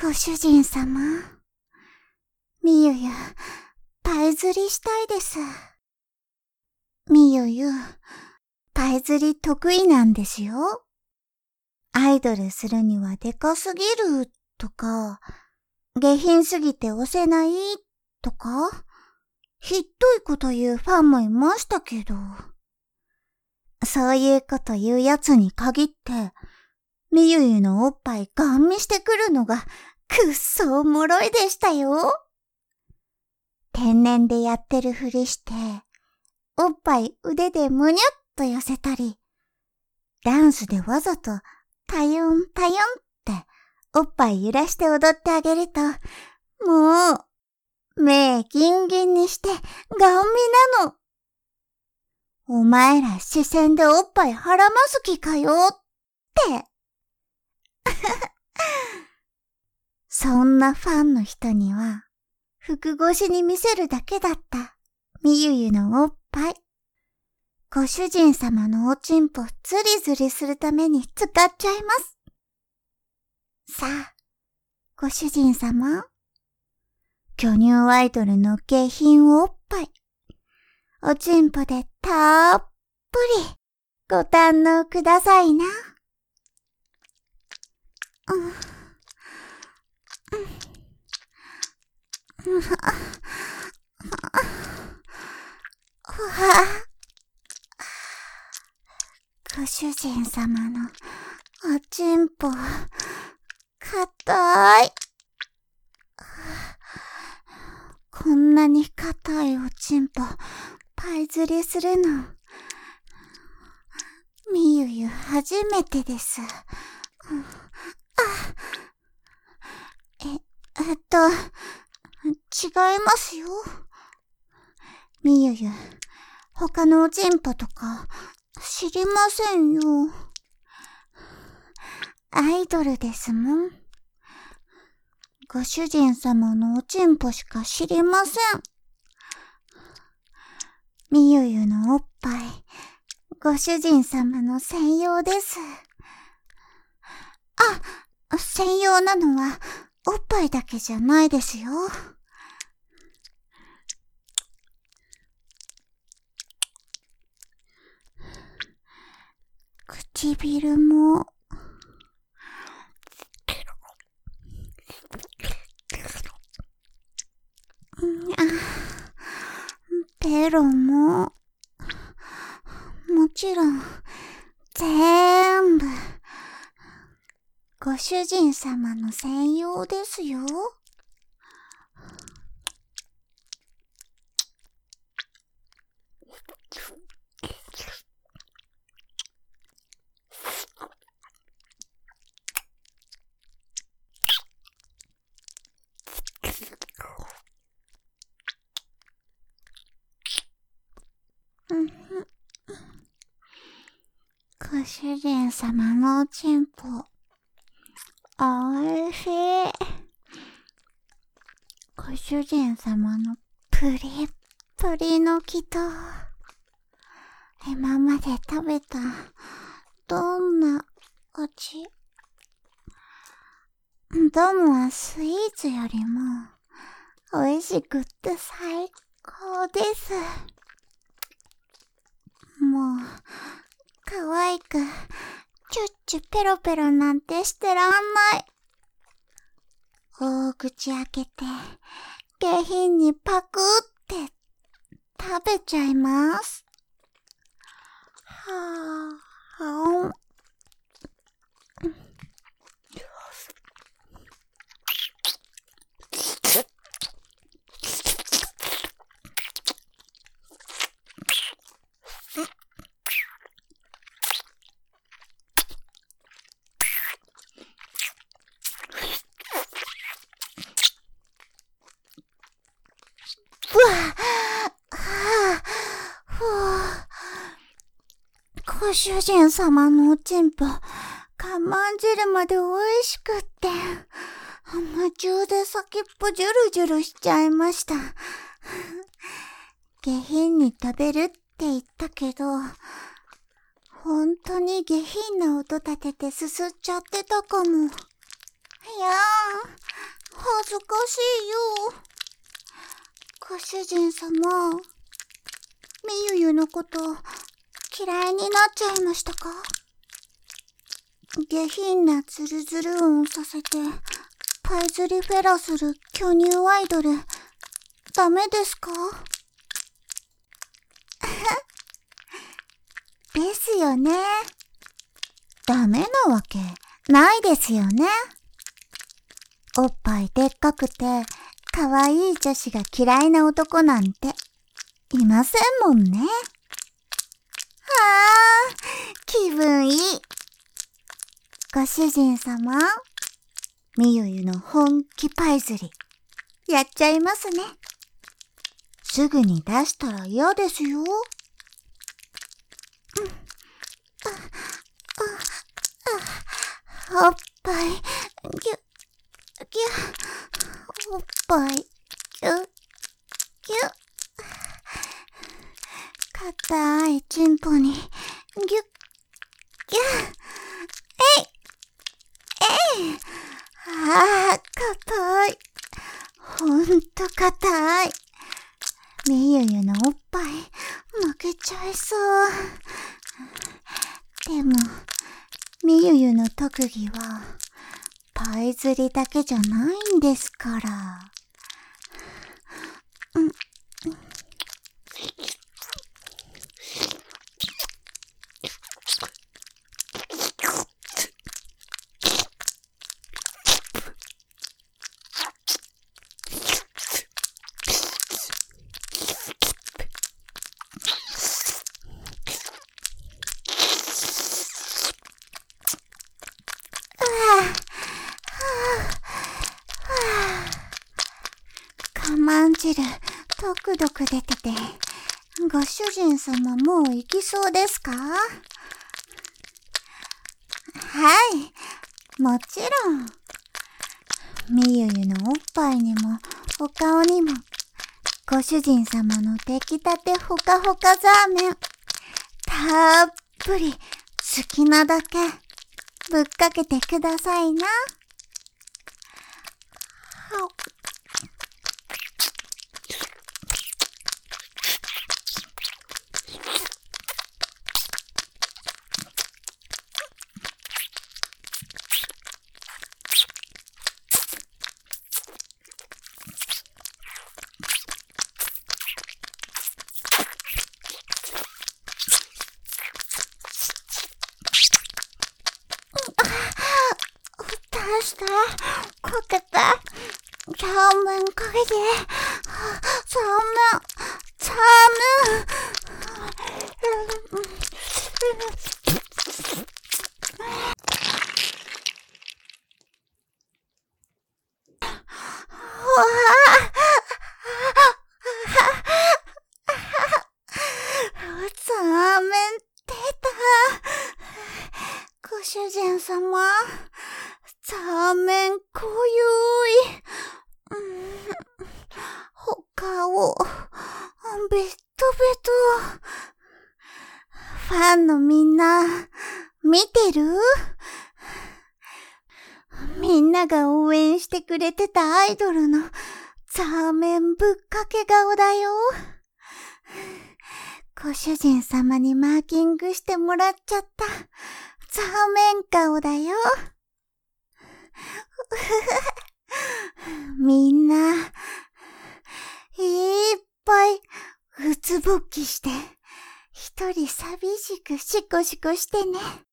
ご主人様。みゆゆ、パイ釣りしたいです。みゆゆ、パイ釣り得意なんですよ。アイドルするにはでかすぎるとか、下品すぎて押せないとか、ひっどいこと言うファンもいましたけど、そういうこと言うやつに限って、みゆゆのおっぱいガン見してくるのがくっそおもろいでしたよ。天然でやってるふりして、おっぱい腕でむにゅっと寄せたり、ダンスでわざとタヨンタヨンっておっぱい揺らして踊ってあげると、もう、目ギンギンにしてガン見なの。お前ら視線でおっぱいはらます気かよって。そんなファンの人には、服越しに見せるだけだったみゆゆのおっぱい。ご主人様のおちんぽズリズリするために使っちゃいます。さあ、ご主人様。巨乳アイドルの下品おっぱい。おちんぽでたっぷりご堪能くださいな。ご主人様のおちんぽ、硬い。こんなに硬いおちんぽ、パイ釣りするの、みゆゆ初めてです。違いますよ。みゆゆ、他のおちんぽとか知りませんよ。アイドルですもん。ご主人様のおちんぽしか知りません。みゆゆのおっぱい、ご主人様の専用です。専用なのはおっぱいだけじゃないですよ。唇も、ベロも、もちろん、全部、ご主人様の専用ですよ。ご主人様のおちんぽ、おいしい。ご主人様のプリップリの木と、今まで食べたどんな味、どんなスイーツよりも美味しくって最高です。もう、可愛く、チュッチュペロペロなんてしてらんない。大口開けて、下品にパクって食べちゃいます。はぁ。ご主人様のおちんぽ、かまんじるまで美味しくって、夢中で先っぽジュルジュルしちゃいました。下品に食べるって言ったけど、本当に下品な音立ててすすっちゃってたかも。 や恥ずかしいよ。ご主人様、みゆゆのこと嫌いになっちゃいましたか？下品なズルズル音させてパイズリフェラする巨乳アイドル、ダメですか？ですよね。ダメなわけないですよね。おっぱいでっかくて可愛い女子が嫌いな男なんていませんもんね。気分いい。ご主人様、みゆゆの本気パイズリやっちゃいますね。すぐに出したら嫌ですよ。おっぱい、ぎゅ、おっぱい、ぎゅ、硬いチンポに、ぎゅ、硬い。ほんと硬い。みゆゆのおっぱい、負けちゃいそう。でも、みゆゆの特技は、パイ釣りだけじゃないんですから。カマン汁、ドクドク出てて、ご主人様もう行きそうですか？はい、もちろん。みゆゆのおっぱいにも、お顔にも、ご主人様の出来たてほかほかザーメン、たっぷり好きなだけぶっかけてくださいな。出して、かけて、サーメンかけて、サーメン。サーメン出た。ご主人様、サーメン濃ゆい。他を、ベットベト。ファンのみんな、見てる？みんなが応援してくれてたアイドルのサーメンぶっかけ顔だよ。ご主人様にマーキングしてもらっちゃったサーメン顔だよ。みんな、いっぱいうつぼっきして、一人寂しくシコシコしてね。